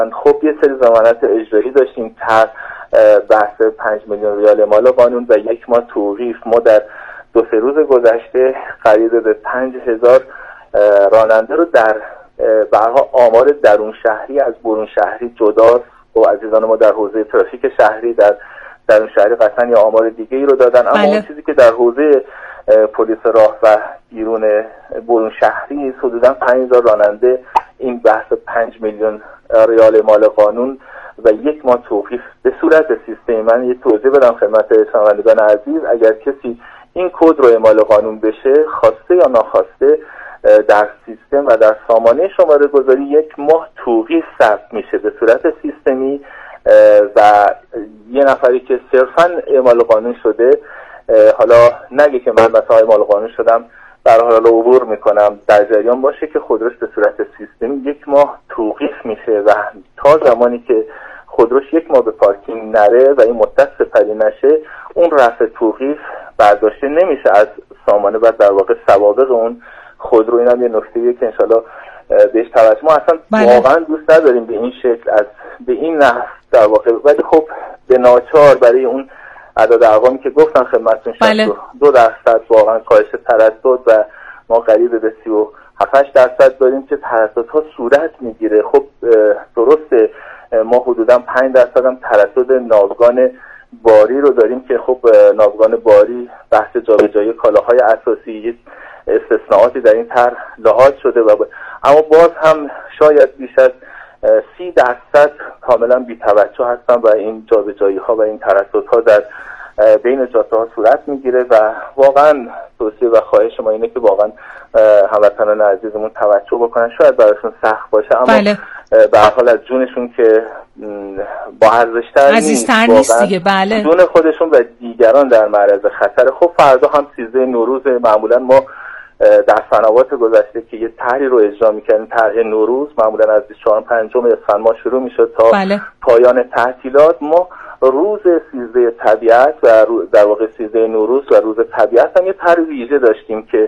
خب یه سری ضمانت اجرایی داشتیم، بحث 5 میلیون ریال اعمال قانون و 1 ماه توقیف. ما در 2-3 روز گذشته قریب به 5000 راننده رو در برها آمار درون شهری از برون شهری جداست و عزیزان ما در حوزه ترافیک شهری در درون شهری قطعا یا آمار دیگه ای رو دادن، اما اون چیزی که در حوزه پلیس راه و بیرون برون شهری حدودا 5000 راننده این بحث 5 میلیون ریال اعمال قانون و 1 ماه توقیف به صورت سیستمی. من یه توضیح بدم خدمت شنوندگان عزیز، اگر کسی این کد رو اعمال قانون بشه خواسته یا ناخواسته در سیستم و در سامانه شماره گذاری 1 ماه توقیف ثبت میشه به صورت سیستمی و یه نفری که صرفاً اعمال قانون شده حالا نگه که من مثلا اعمال قانون شدم در حال عبور میکنم، در جریان باشه که خودروش به صورت سیستمی 1 ماه توقیف میشه و تا زمانی که خودروش 1 ماه به پارکینگ نره و این مدت سپری نشه اون رفع توقیف برداشته نمیشه از سامانه و در واقع سوابق اون خودرو. اینم یه نکته‌ایه که انشالله بهش توجه. ما اصلا واقعا دوست نداریم به این شکل به این نحو در واقع، ولی خب به ناچار برای اون عدد ارقامی که گفتم خدمتتون 62% واقعا کاهش تردد و ما قریب به 37% داریم که ترددها صورت میگیره. خب درسته ما حدودا 5% هم تردد ناوگان باری رو داریم که خب ناوگان باری بحث جابجایی کالاهای اساسی استثناءاتی در این طرح لحاظ شده اما باز هم شاید بیش از 30% کاملا بی‌توجه هستن و این جابجایی ها و این ترددها در بین جاده ها صورت میگیره و واقعا توصیه و خواهش ما اینه که واقعا هموطنان عزیزمون توجه بکنن. شاید براشون سخت باشه اما به هر حال از جونشون که با ارزش‌تر عزیزتر نیست دیگه. بله، جون خودشون و دیگران در معرض خطر. خب فردا هم 13 نوروز، معمولا ما در سنوات گذشته که یه طرحی رو اجرا می‌کردیم، طرح نوروز معمولا از 24-5 اسفند ماه شروع می‌شد تا پایان تعطیلات. ما روز 13 طبیعت و در واقع 13 نوروز و روز طبیعت هم یه طرح ویژه داشتیم که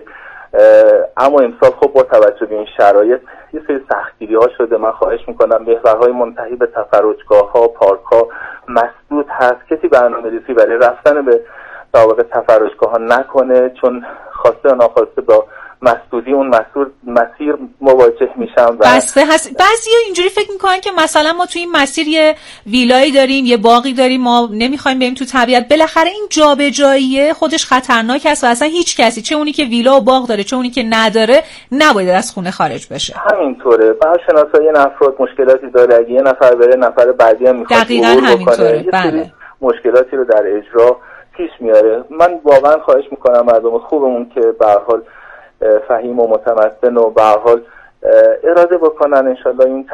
اما امسال خب با توجه به این شرایط یه سری سختگیری‌ها شده. من خواهش می‌کنم محورهای منتهی به تفرجگاه‌ها، پارک‌ها مسدود هست، کسی برنامه‌ریزی برای رفتن به در واقع تفرجگاه‌ها نکنه چون خواسته یا ناخواسته با مسدودی اون مسیر مواجه میشن و بسته هست. بعضیا اینجوری فکر میکنن که مثلا ما توی این مسیر یه ویلایی داریم، یه باغی داریم، ما نمیخوایم بریم تو طبیعت، بالاخره این جابجایی خودش خطرناک است و اصلا هیچ کسی، چه اونی که ویلا و باغ داره چه اونی که نداره، نباید از خونه خارج بشه. همینطوره. بعضی شناسایی افراد مشکلاتی داره، اگه یه نفر بره نفر بعدی هم میخواد دقیقاً همینطوره. بله، مشکلاتی رو در اجرا پیش میاره. من واقعا خواهش میکنم مردم خوبمون که به هر حال فهیم و متمدن و به هر حال اراده بکنن انشالله این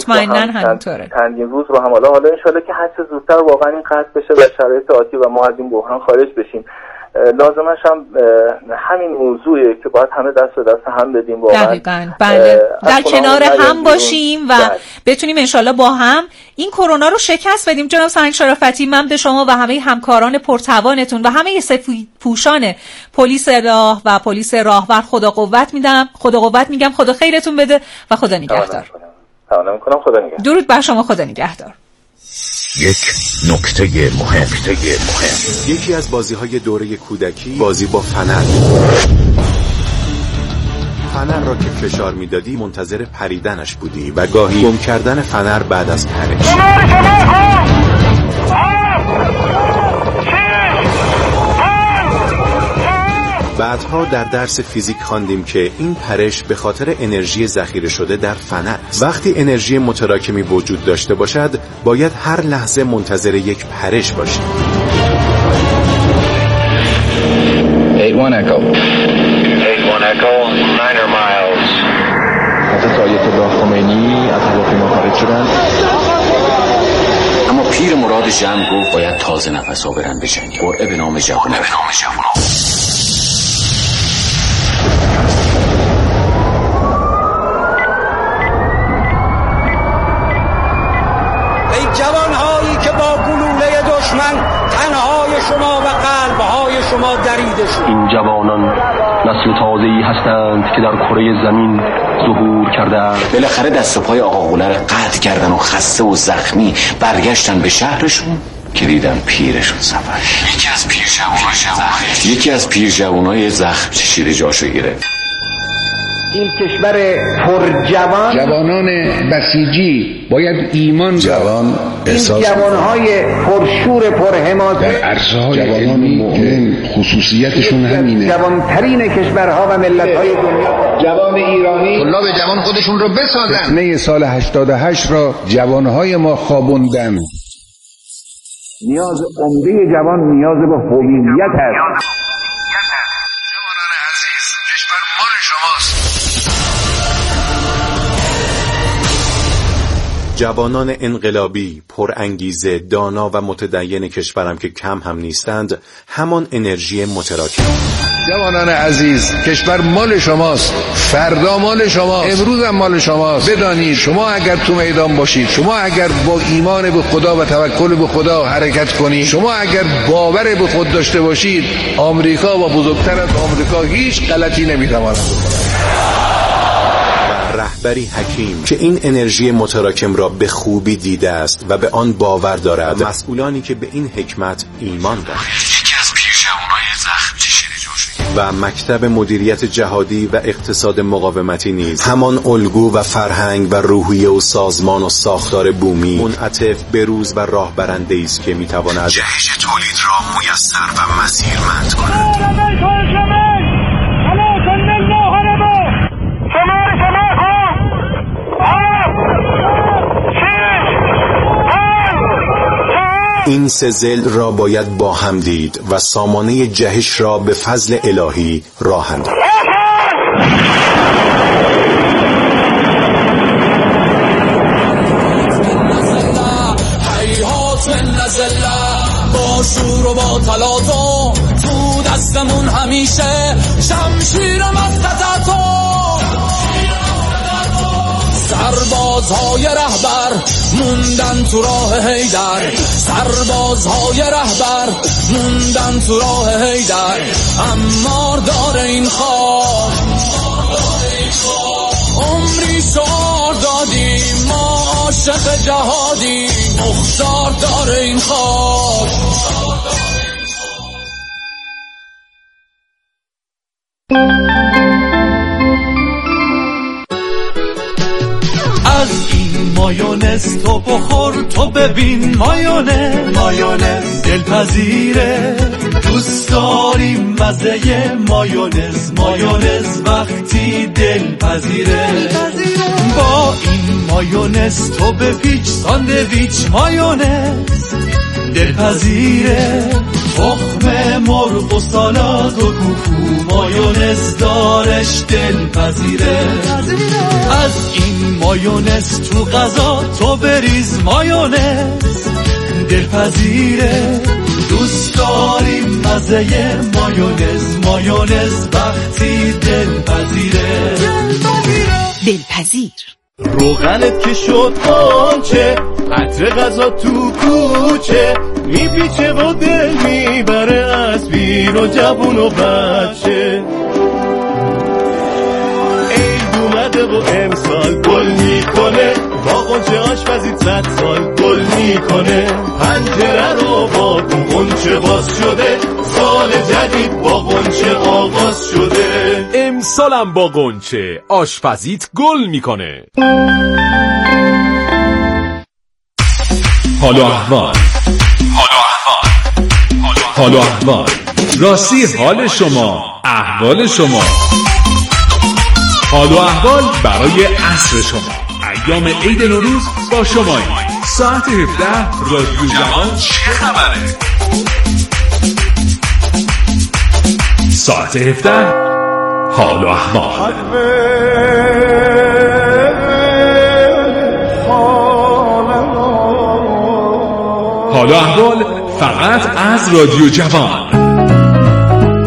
چندین روز رو هم حالا انشالله که هر چه زودتر واقعا این قطع بشه و شرایط آتی و ما از این بحران خارج بشیم. لازمش هم همین موضوعه که باید همه دست به دست هم بدیم واقعا. دقیقاً. بله، در کنار هم باشیم و بتونیم انشالله با هم این کرونا رو شکست بدیم. جناب سرهنگ شرافتی، من به شما و همه همکاران پرتوانتون و همه سپیدپوشان پلیس راه و پلیس راهور خدا قوت میگم. خدا خیرتون بده و خدا نگهدار. خدا نگهدار. درود بر شما. خدا نگهدار. یک نکته مهم. یکی از بازی‌های دوره کودکی بازی با فنر را که فشار میدادی منتظر پریدنش بودی و گاهی گم کردن فنر بعد از پرش. بعدها در درس فیزیک خواندیم که این پرش به خاطر انرژی ذخیره شده در فنر است. وقتی انرژی متراکمی وجود داشته باشد باید هر لحظه منتظر یک پرش باشیم. 81 Echo 9 miles. از آیت الله خمینی از هواپیما خارج شدن. اما پیر مراد جمع گفت باید تازه نفس‌ها برن بجنگن. قرعه به نام جوونا. جوانهایی که با گلوله دشمن تنهای شما و قلبهای شما دریده شد. این جوانان نسل تازه‌ای هستند که در کره زمین ظهور کردند. بالاخره دست و پای آقا غوله رو قطع کردن و خسته و زخمی برگشتن به شهرشون که دیدن پیرشون سفر. یکی از پیرجوانای زخم چشیده جاشو گرفت. این کشور پرجوان، جوانان بسیجی باید ایمان جوان احساس، این جوانهای پرشور پرحماسه در عرصه‌های جوانان مؤمن خصوصیتشون همینه. جوانترین کشورها و ملت‌های دنیا، جوان ایرانی، طلاب جوان خودشون رو بسازن. فتنه سال 88 را جوانهای ما خوابوندن. نیاز عمده جوان نیاز به هویت است. جوانان عزیز، کشور مال شماست. جوانان انقلابی، پرانگیزه، دانا و متدین کشورم که کم هم نیستند، همان انرژی متراکم. جوانان عزیز، کشور مال شماست، فردا مال شماست، امروز هم مال شماست. بدانید شما اگر تو میدان باشید، شما اگر با ایمان به خدا و توکل به خدا حرکت کنید، شما اگر باور به خود داشته باشید، آمریکا و بزرگتر از آمریکا هیچ غلطی نمیتواند بکنه. رهبری حکیم که این انرژی متراکم را به خوبی دیده است و به آن باور دارد، مسئولانی که به این حکمت ایمان دارند، یکی از پیرجوانای زخم چشیده جاشو و مکتب مدیریت جهادی و اقتصاد مقاومتی نیز همان الگو و فرهنگ و روحیه و سازمان و ساختار بومی منعطف به روز و راهبرنده است که میتواند جهش تولید را میسر و مسیرمند کند. این سه ضلع را باید با هم دید و سامانه جهش را به فضل الهی راه انداخت. با شور و با تلاطم تو دستمون همیشه شمشیرم از قطعتم. سربازهای رهبر موندن تو راه حیدر، سربازهای رهبر موندن تو راه حیدر. امار داره این خاک، عمری شعار دادیم ما عاشق جهادی، مختار داره این خاک. از این مایونز تو بخور تو ببین، مایونز دلپذیره، دوست داریم مزه مایونز وقتی دلپذیره. با این مایونز تو بپیچ ساندویچ، مایونز دلپذیره، تخم مرغ و سالاد و کوکو مایونز دارش دلپذیره. از این مایونز تو غذا تو بریز، مایونز دلپذیره، دوست داریم مزه مایونز وقتی دلپذیره. دلپذیر روغنت که شد آنچه، عطر غذا تو کوچه، میپیچه و دل میبره از پیر و جوون و بچه. عید اومده و امسال گل میکنه، با قنچه آشپزی 100 سال گل میکنه. پنجره رو با قنچه باز شده، سال جدید با قنچه آغاز شده. امسالم با قنچه آشپزیت گل میکنه. حال و احوال، راستی حال شما، احوال شما، حال و احوال برای عصر شما. ایام عید نوروز با شمایی. ساعت 17 رادیو جوان چه خبره؟ ساعت 17 حال و احوال. حال و احوال فقط از رادیو جوان.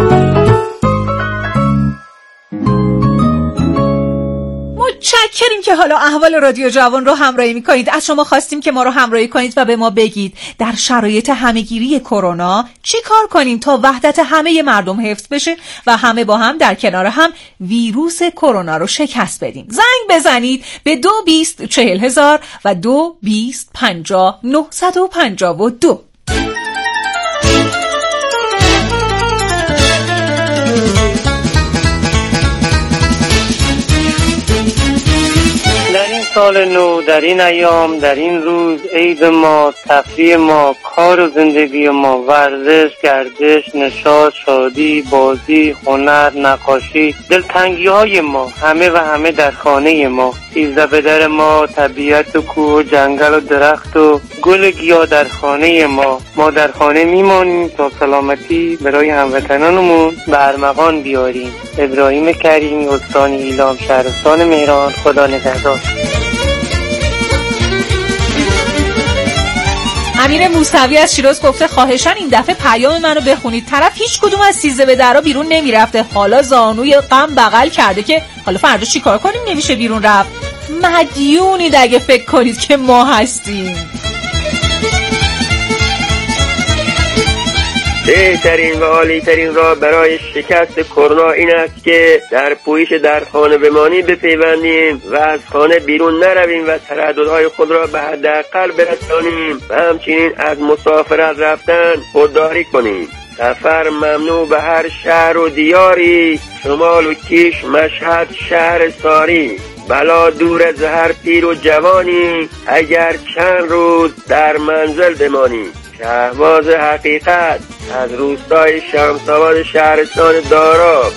متشکریم که که حالا احوال رادیو جوان رو همراهی میکنید، از شما خواستیم که ما رو همراهی کنید و به ما بگید در شرایط همهگیری کرونا چی کار کنیم تا وحدت همه مردم حفظ بشه و همه با هم در کنار هم ویروس کرونا رو شکست بدیم. زنگ بزنید به 220-40,000 و 220-50-952. سال نو، در این ایام، در این روز، عید ما، تفریح ما، کار و زندگی ما، ورزش، گردش، نشاط، شادی، بازی، هنر، نقاشی، دلتنگی های ما، همه و همه در خانه ما، 13 بدر ما، طبیعت و کوه و جنگل و درخت و گل گیاه در خانه ما در خانه میمانیم تا سلامتی برای هموطنانمون به ارمغان بیاریم. ابراهیم کریمی، استان ایلام، شهرستان مهران. خدا نگهدار. امیر موسوی از شیراز گفته خواهشاً این دفعه پیام منو بخونید. طرف هیچ کدوم از 13 به درا بیرون نمیرفته، حالا زانوی غم بغل کرده که حالا فردا چیکار کنیم نمیشه بیرون رفت. مدیونید اگه فکر کنید که ما هستیم. بهترین و عالی‌ترین راه برای شکست کرونا این است که در پویش در خانه بمانیم بپیوندیم و از خانه بیرون نرویم و ترددهای خود را به حداقل برسانیم و همچنین از مسافرت رفتن خودداری کنیم. سفر ممنوع به هر شهر و دیاری، شمال و کیش، مشهد، شهر ساری. بلا دور از هر پیر و جوانی، اگر چند روز در منزل بمانی. شهباز حقیقت از روستای شمس‌آباد شهرستان داراب.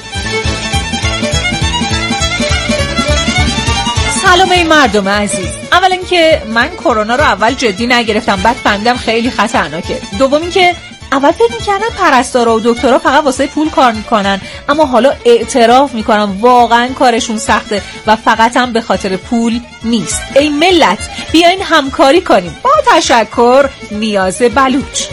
سلام ای مردم عزیز. اول اینکه من کرونا رو اول جدی نگرفتم، بعد فهمیدم خیلی خطرناکه. دوم اینکه اول فکر می‌کردم پرستارا و دکترها فقط واسه پول کار میکنن، اما حالا اعتراف میکنم واقعا کارشون سخته و فقط هم به خاطر پول نیست. ای ملت بیاین همکاری کنیم. با تشکر، نیاز بلوچ.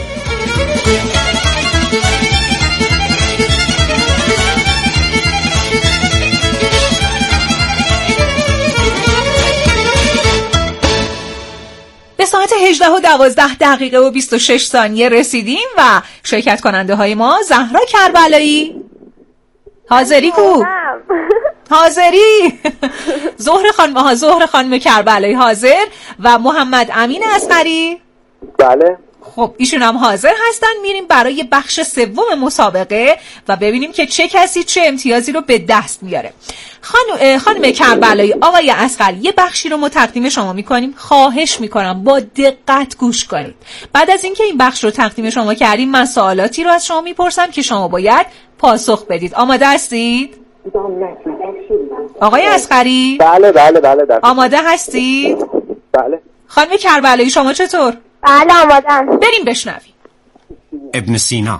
به ساعت 18:12 و 26 ثانیه رسیدیم و شرکت کننده های ما زهرا کربلایی. حاضری کو؟ حاضری؟ زهر خانم کربلایی حاضر و محمد امین اصغری. بله. خب ایشون هم حاضر هستن. میریم برای بخش سوم مسابقه و ببینیم که چه کسی چه امتیازی رو به دست میاره. خانم کربلایی، آقای اصغری، یه بخشی رو ما تقدیم شما میکنیم. خواهش میکنم با دقت گوش کنید. بعد از اینکه این بخش رو تقدیم شما کردیم، من سوالاتی رو از شما میپرسم که شما باید پاسخ بدید. آماده هستید؟ آقای اصغری؟ بله. آماده هستید؟ بله. خانم کربلایی شما چطور؟ بله آمادم. بریم بشنویم. ابن سینا.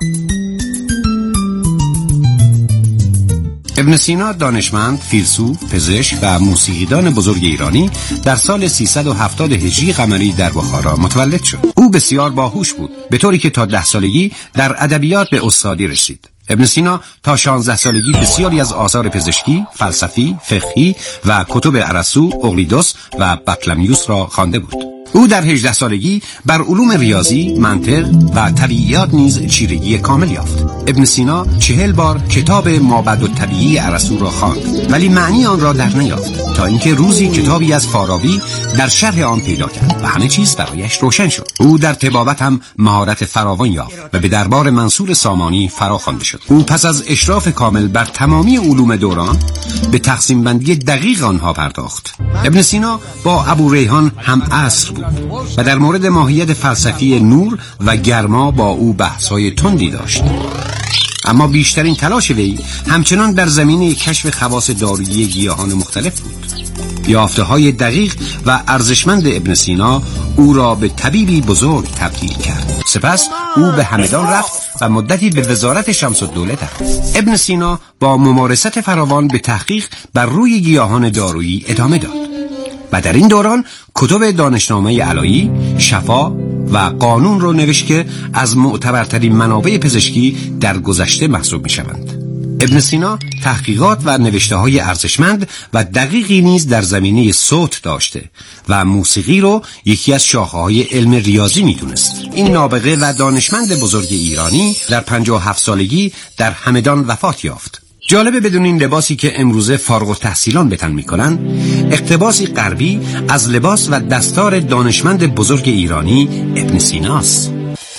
ابن سینا دانشمند، فیلسوف، پزشک و موسیقیدان بزرگ ایرانی در سال 370 هجری قمری در بخارا متولد شد. او بسیار باهوش بود، به طوری که تا 10 سالگی در ادبیات به استادی رسید. ابن سینا تا 16 سالگی بسیاری از آثار پزشکی، فلسفی، فقهی و کتب ارسطو، اقلیدس و بطلمیوس را خوانده بود. او در 18 سالگی بر علوم ریاضی، منطق و طبیعیات نیز چیرگی کامل یافت. ابن سینا 40 بار کتاب مابعدالطبیعی ارسطو را خواند ولی معنی آن را در نیافت، تا اینکه روزی کتابی از فارابی در شرح آن پیدا کرد و همه چیز برایش روشن شد. او در طبابت هم مهارت فراوان یافت و به دربار منصور سامانی فراخوانده شد. او پس از اشراف کامل بر تمامی علوم دوران به تقسیم بندی دقیق آنها پرداخت. ابن سینا با ابو ریحان هم عصر بود و در مورد ماهیت فلسفی نور و گرما با او بحث‌های تندی داشت. اما بیشترین تلاش وی همچنان در زمینه کشف خواص دارویی گیاهان مختلف بود. یافته‌های دقیق و ارزشمند ابن سینا او را به طبیبی بزرگ تبدیل کرد. سپس او به همدان رفت و مدتی به وزارت شمس الدوله درآمد. ابن سینا با ممارست فراوان به تحقیق بر روی گیاهان دارویی ادامه داد و در این دوران کتب دانشنامه علایی، شفا و قانون را نوشت که از معتبرترین منابع پزشکی در گذشته محسوب می شوند. ابن سینا تحقیقات و نوشته‌های ارزشمند و دقیقی نیز در زمینه صوت داشته و موسیقی رو یکی از شاخه‌های علم ریاضی می‌دونست. این نابغه و دانشمند بزرگ ایرانی در 57 سالگی در همدان وفات یافت. جالبه بدون این لباسی که امروزه فارغ التحصیلان به تن می‌کنن، اقتباسی غربی از لباس و دستار دانشمند بزرگ ایرانی ابن سیناست.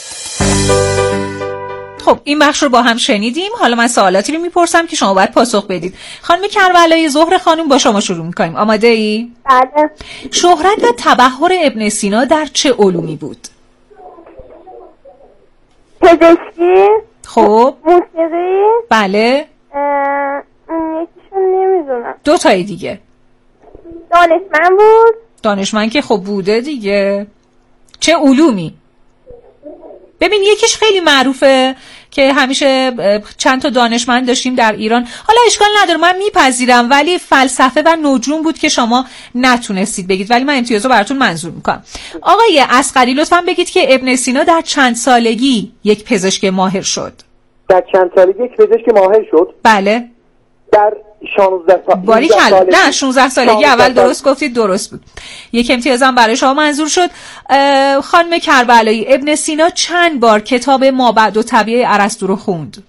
خب این بخش رو با هم شنیدیم. حالا من سوالاتی رو میپرسم که شما باید پاسخ بدید. خانم کربلایی، زهره خانم با شما شروع میکنیم. آماده ای؟ بله. شهرت و تبحر ابن سینا در چه علومی بود؟ پزشکی. خب موسیقی. بله. یکیشون نمیدونم. دو تای دیگه. دانشمند بود. دانشمند که خب بوده دیگه. چه علومی؟ ببین یکیش خیلی معروفه که همیشه چند تا دانشمند داشتیم در ایران. حالا اشکال نداره، من میپذیرم، ولی فلسفه و نجوم بود که شما نتونستید بگید، ولی من امتیاز رو براتون منظور میکنم. آقای اصغری لطفاً بگید که ابن سینا در چند سالگی یک پزشک ماهر شد؟ در چند سالگی یک پزشک ماهر شد؟ بله. در 16 سالگی. باریکلا. نه 16 سالگی اول درست گفتید، درست بود. یک امتیازم برای شما منظور شد. خانم کربلایی، ابن سینا چند بار کتاب مابعد و طبیعه ارسطو رو خوند؟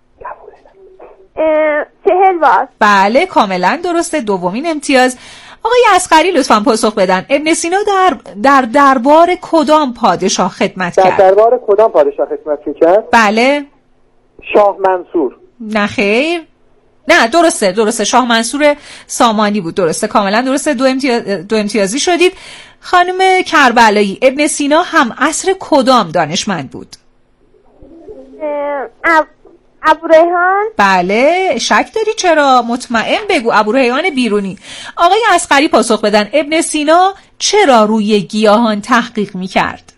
40 بار. بله کاملا درسته. دومین امتیاز. آقای اصغری لطفاً پاسخ بدن. ابن سینا در دربار کدام پادشاه خدمت کرد؟ در دربار کدام پادشاه خدمت کرد؟ بله. شاه منصور. نه خیر. نه درسته شاه منصور سامانی بود. درسته، کاملا درسته. دو امتیازی شدید. خانم کربلایی، ابن سینا هم عصر کدام دانشمند بود؟ ابوریحان. بله. شک داری چرا؟ مطمئن بگو. ابوریحان بیرونی. آقای اصغری پاسخ بدن. ابن سینا چرا روی گیاهان تحقیق میکرد؟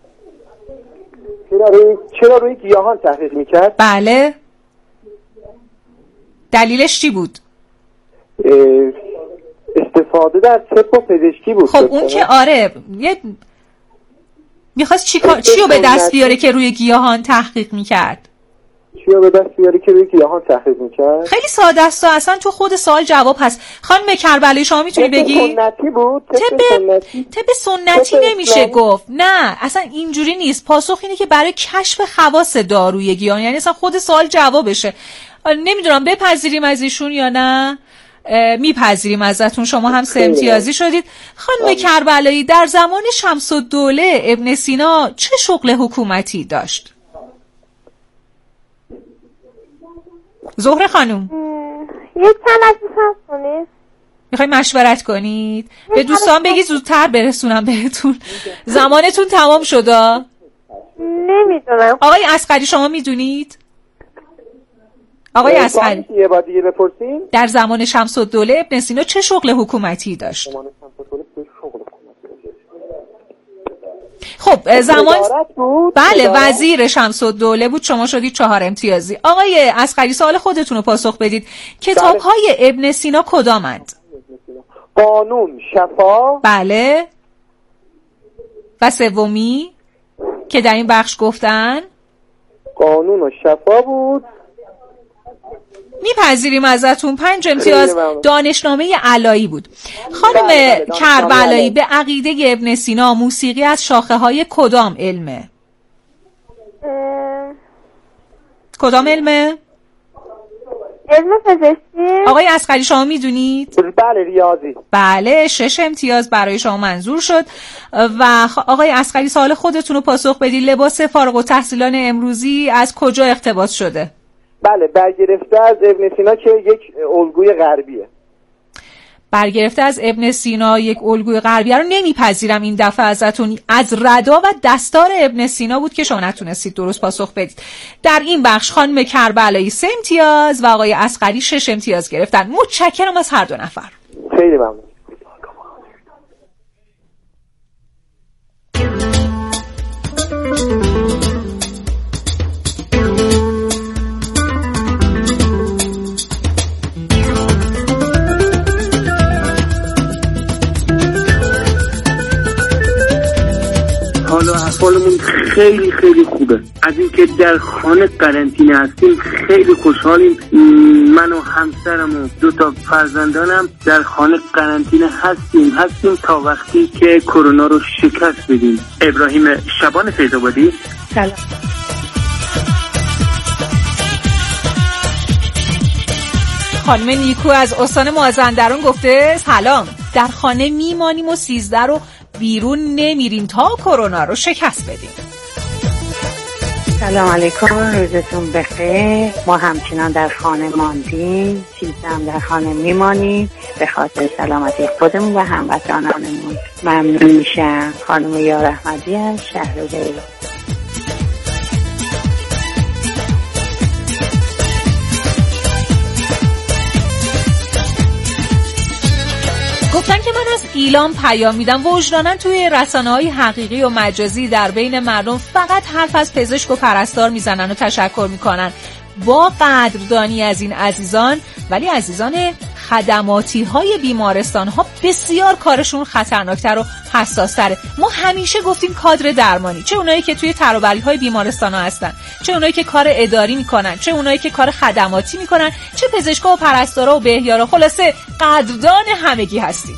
چرا روی گیاهان تحقیق میکرد؟ بله. دلیلش چی بود؟ استفاده در طب و پزشکی بود. خب اون که آره، میخواست چیو به دست بیاره که روی گیاهان تحقیق میکرد؟ چیو به دست بیاره که روی گیاهان تحقیق میکرد؟ خیلی ساده است، اصلا تو خود سوال جواب هست. خانم کربلایی شما میتونی بگی؟ سنتی بود. طب سنتی نمیشه گفت. نه اصلا اینجوری نیست. پاسخ اینه که برای کشف خواص داروی گیاهان، یعنی اصلا خود سوال جوابشه. نمیدونم بپذیریم از ایشون یا نه. میپذیریم ازتون. شما هم 3 امتیازی شدید. خانم کربلایی، در زمان شمس الدوله ابن سینا چه شغل حکومتی داشت؟ زهره خانم یک تلفظ کنید. میخوای مشورت کنید؟ به دوستان بگید زودتر برسونم بهتون. زمانتون تمام شده. نمیدونم. آقای اصغری شما میدونید؟ آقای اصغری یه بار دیگه بپرسین. در زمان شمس الدوله ابن سینا چه شغل حکومتی داشت؟ خب زمان بله وزیر شمس الدوله بود. شما شدید 4 امتیازی. آقای اصغری سوال خودتون رو پاسخ بدید. کتاب‌های ابن سینا کدامند؟ قانون، شفا. بله. و سومی که در این بخش گفتن؟ قانون و شفا بود. میپذیریم ازتون. 5 امتیاز. دانشنامه علایی بود. خانم کربلایی، به عقیده ابن سینا موسیقی از شاخه‌های کدام علمه؟ کدام علمه؟ علم پزشکی. آقای اصغری شما میدونید؟ بله ریاضی. بله 6 امتیاز برای شما منظور شد. و آقای اصغری سوال خودتون رو پاسخ بدید. لباس فارغ التحصیلان امروزی از کجا اقتباس شده؟ بله برگرفته از ابن سینا که یک الگوی غربیه. برگرفته از ابن سینا یک الگوی غربیه رو نمیپذیرم این دفعه ازتون. از ردا و دستار ابن سینا بود که شما نتونستید درست پاسخ بدید. در این بخش خانم کربلایی 3 امتیاز و آقای اصغری 6 امتیاز گرفتن. متشکرم از هر دو نفر. خیلی ممنون. حال و احوالمون خیلی خیلی خوبه. از اینکه در خانه قرنطینه هستیم خیلی خوشحالیم. من و همسرم و 2 تا فرزندانم در خانه قرنطینه هستیم تا وقتی که کرونا رو شکست بدیم. ابراهیم شبان فیض‌آبادی. سلام. خانم نیکو از استان مازندران گفته سلام، در خانه میمانیم و 13 رو بیرون نمیریم تا کرونا رو شکست بدیم. سلام علیکم، روزتون بخیر. ما همچنان در خانه ماندیم، 13 هم در خانه میمانیم به خاطر سلامتی خودمون و هموطنانمون. ممنون میشم. خانم یار احمدی از شهر دیلو. گفتن که من از ایلام پیام میدم وجدانن توی رسانه‌های حقیقی و مجازی در بین مردم فقط حرف از پزشک و پرستار میزنن و تشکر میکنن. با قدردانی از این عزیزان، ولی عزیزان خدماتی های بیمارستان ها بسیار کارشون خطرناکتر و حساستره. ما همیشه گفتیم کادر درمانی، چه اونایی که توی تروبری های بیمارستان ها هستن، چه اونایی که کار اداری میکنن، چه اونایی که کار خدماتی میکنن، چه پزشکا و پرستارا و بهیارا، خلاصه قدردان همگی هستیم.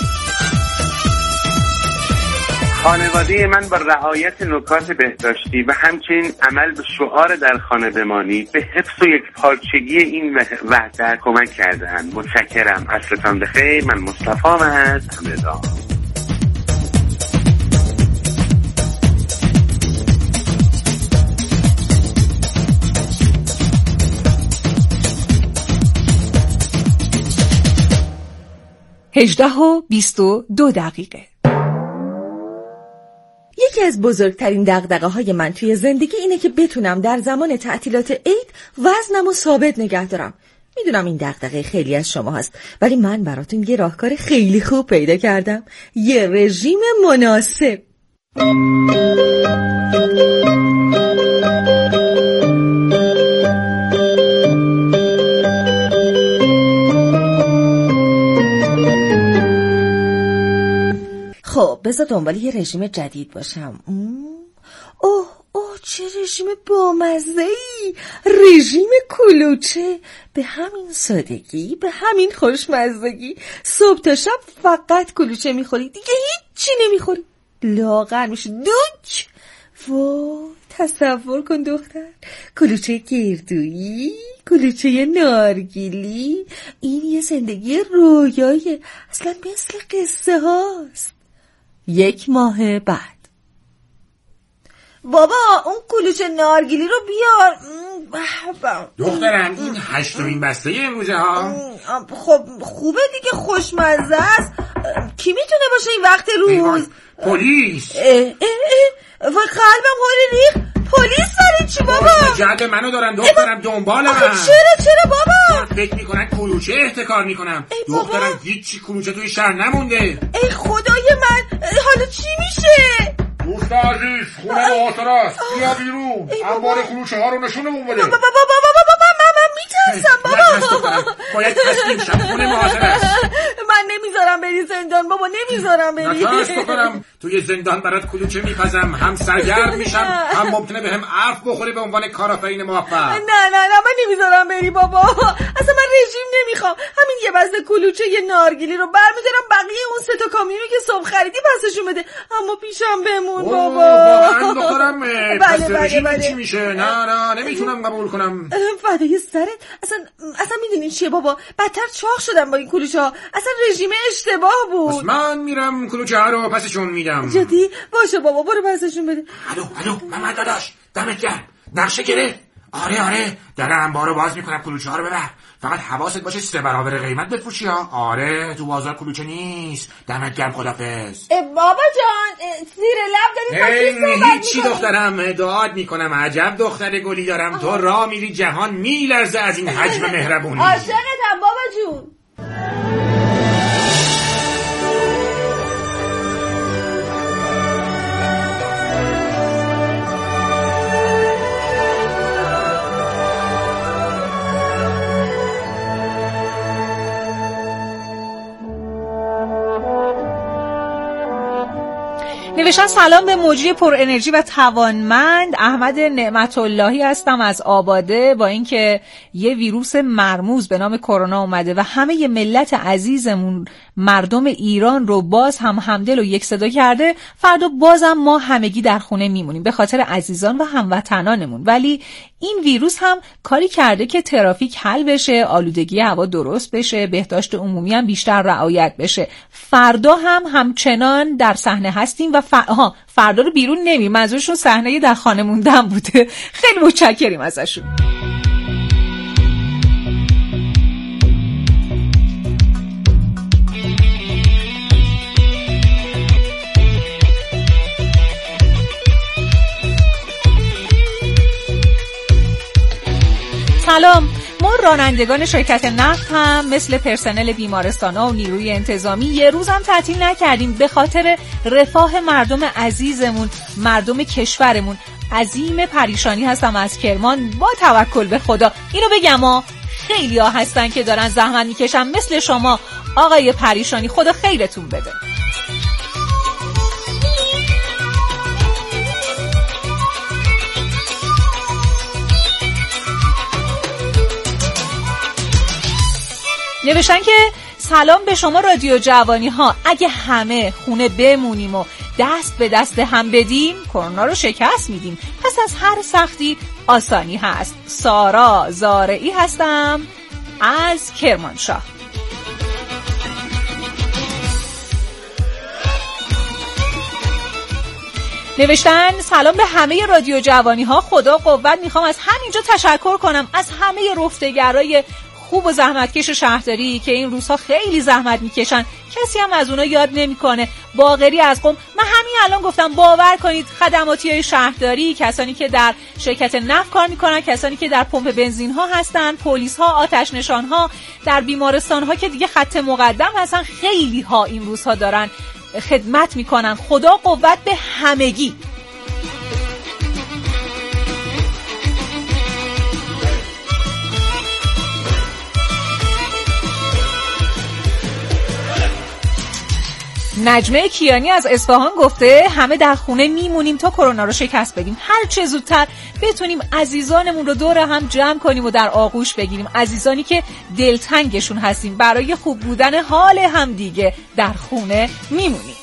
خانواده من با رعایت نکات بهداشتی و همچنین عمل به شعار در خانه بمانید به حفظ و یکپارچگی این وحدت کمک کردند. متشکرم. عصرتان بخیر. من مصطفی از همدان. هجده و 22 دقیقه. یکی از بزرگترین دغدغه‌های من توی زندگی اینه که بتونم در زمان تعطیلات عید وزنم رو ثابت نگه دارم. میدونم این دغدغه خیلی از شما هست، ولی من براتون یه راهکار خیلی خوب پیدا کردم. یه رژیم مناسب. خب بذار دنبال یه رژیم جدید باشم. اوه چه رژیم بامزه‌ای، رژیم کلوچه. به همین سادگی، به همین خوشمزدگی، صبح تا شب فقط کلوچه میخوری، دیگه هیچی نمیخوری، لاغر میشی دوک. تصور کن دختر، کلوچه گردویی، کلوچه نارگیلی، این یه زندگی رویاییه، اصلا مثل قصه هاست. 1 ماه بعد. بابا اون کلوچه نارگیلی رو بیار. دخترم این 8مین بسته امروزه ها. خب خوبه دیگه، خوشمزه است. کی میتونه باشه این وقت روز؟ پلیس. و قلبم حالی ریخ. پلیس داره چی بابا؟ جد منو دارن دخترم دنبالم. چرا بابا؟ فکر میکنن کلوچه احتکار میکنم. دخترم هیچی کلوچه توی شهر نمونده. ای خدای من، حالا چی میشه؟ دوست عزیز، خونه محاصره است. بیا بیرون. انبار کلوچه ها رو نشونمون بده. بابا من میترسم بابا. باید تسلیم شم. خونه محاصره است. من نمیذارم بری زندان بابا، نمیذارم بری. نترس دخترم، توی زندان برات کلوچه میپزم، هم سرگرم میشم، هم ممکنه بهم عرف بخوری به عنوان کارآفرین موفق. نه من نمیذارم بری بابا. اصلا من رژیم نمیخوام. همین یه بسته کلوچه یه نارگیلی رو برمیدارم، بقیه اون 3 تا کامیونی که صبح خریدی پسشون بده، اما پیشم بمون بابا. من دخترم پس رژیم چی میشه؟ نه نمیتونم قبول کنم. فدای سرت. اصلا میدونی چیه بابا، بدتر چاق شدم با این کلوچه ها. اصلا رژیم اشتباه بود. پس من میرم کلوچه ها رو پسشون میدم. جدی؟ باشه بابا، برو پسشون بده. الو محمد داداش، دمت گرم. نقشه گرفت. آره در انبار رو باز میکنم، کلوچه ها رو ببر. فقط حواست باشه 3 برابر قیمت بفروشی ها. آره تو بازار کلوچه نیست. دمت گرم، خدافظ. بابا جان زیر لب داری هیچی دخترم، دعات میکنم. عجب دختر گلی دارم. تو راه میری جهان میلرزه از این حجم مهربونی. عاشقتم بابا جون. نوشتن سلام به مجری پر انرژی و توانمند. احمد نعمت اللهی هستم از آباده. با اینکه یه ویروس مرموز به نام کرونا اومده و همه ملت عزیزمون مردم ایران رو باز هم همدل و یک صدا کرده، فردا بازم ما همگی در خونه میمونیم به خاطر عزیزان و هموطنانمون. ولی این ویروس هم کاری کرده که ترافیک حل بشه، آلودگی هوا درست بشه، بهداشت عمومی هم بیشتر رعایت بشه. فردا هم همچنان در صحنه هستیم و فردا رو بیرون نمیم. منظورشون صحنه در خانه موندن بوده. خیلی متشکریم ازشون. سلام. ما رانندگان شرکت نفت هم مثل پرسنل بیمارستان‌ها و نیروی انتظامی یه روز هم تعطیل نکردیم به خاطر رفاه مردم عزیزمون، مردم کشورمون. عظیم پریشانی هستم از کرمان، با توکل به خدا. اینو بگم خیلی ها هستن که دارن زحمت میکشن مثل شما آقای پریشانی. خدا خیرتون بده. نوشتن که سلام به شما رادیو جوانی ها. اگه همه خونه بمونیم و دست به دست هم بدیم کرونا رو شکست میدیم. پس از هر سختی آسانی هست. سارا زارعی هستم از کرمانشاه. نوشتن سلام به همه رادیو جوانی ها. خدا قوت. میخوام از همینجا تشکر کنم از همه رفتگرای خوب و زحمتکش شهرداری که این روزها خیلی زحمت میکشن، کسی هم از اونا یاد نمیکنه. باقری از قم، من همین الان گفتم باور کنید خدماتیای شهرداری، کسانی که در شرکت نفت کار میکنن، کسانی که در پمپ بنزین ها هستن، پلیس ها، آتش نشان ها، در بیمارستان ها که دیگه خط مقدم هستن، خیلی ها این روزها دارن خدمت میکنن. خدا قوت به همگی. نجمه کیانی از اصفهان گفته همه در خونه میمونیم تا کرونا رو شکست بدیم. هر چه زودتر بتونیم عزیزانمون رو دور هم جمع کنیم و در آغوش بگیریم. عزیزانی که دلتنگشون هستیم. برای خوب بودن حال هم دیگه در خونه میمونیم.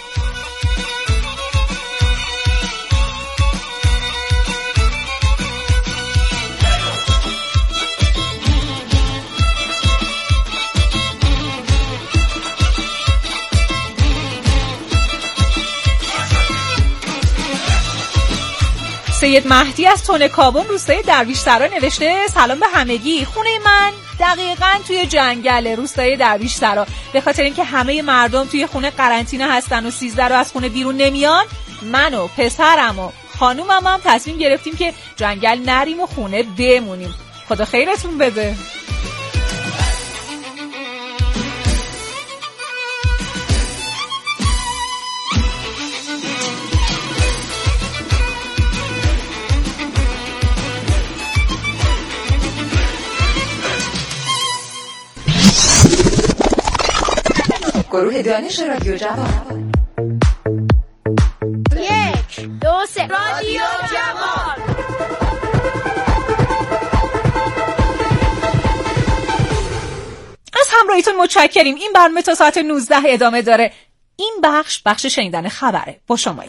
سید مهدی از تونه کابون روستای درویشسرا نوشته سلام به همگی. خونه من دقیقاً توی جنگل روستای درویشسرا. به خاطر اینکه همه مردم توی خونه قرنطینه هستن و 13 رو از خونه بیرون نمیان، من و پسرم و خانومم هم تصمیم گرفتیم که جنگل نریم و خونه بمونیم. خدا خیرتون بده. گروه دانش رادیو جوان. 1 2 3 رادیو جوان. از همراهیتون متشکریم. این برنامه تا ساعت 19 ادامه داره. این بخش شنیدن خبره. با شمایی.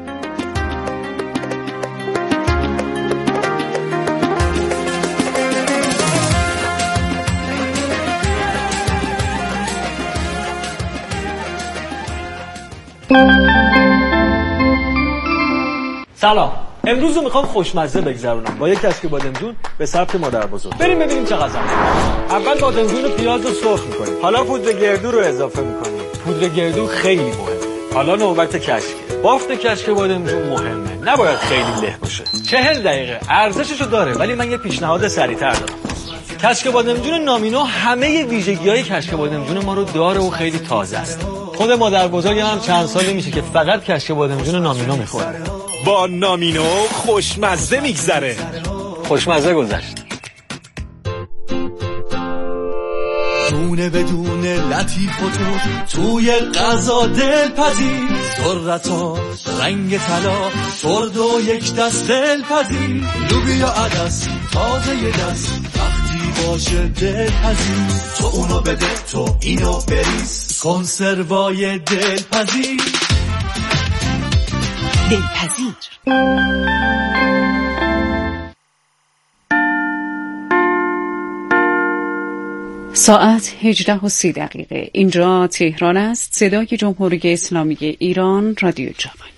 سلام. امروز رو میخوام خوشمزه بگذرونم با یک کشک بادمجون به سبک مادر بزرگ. بریم ببینیم چقدر. اول بادمجون و پیاز رو سرخ میکنیم. حالا پودر گردو رو اضافه میکنیم. پودر گردو خیلی مهمه. حالا نوبت کشکه. بافت کشک بادمجون مهمه. نباید خیلی له باشه. 40 دقیقه ارزششو داره، ولی من یه پیشنهاد سریع‌تر دارم. کشک بادمجون نامینو همه ویژگی‌های کشک بادمجون ما رو داره و خیلی تازه است. خود مادر بزرگ هم چند سالی میشه که فقط کشک بادمجون نامینو میخوره. با نامینو خوشمزه میگذره. خوشمزه گذشت. دونه بدون لطیف و توی غذا دلپذیر، ذرتا رنگ طلا شرد و یک دست دلپذیر، لوبیا عدس تازه یه دست وقتی باشه دلپذیر، تو اونو بده تو اینو بریز، کنسروای دلپذیر. دلپذیر. ساعت 18:30. اینجا تهران است. صدای جمهوری اسلامی ایران، رادیو جوان.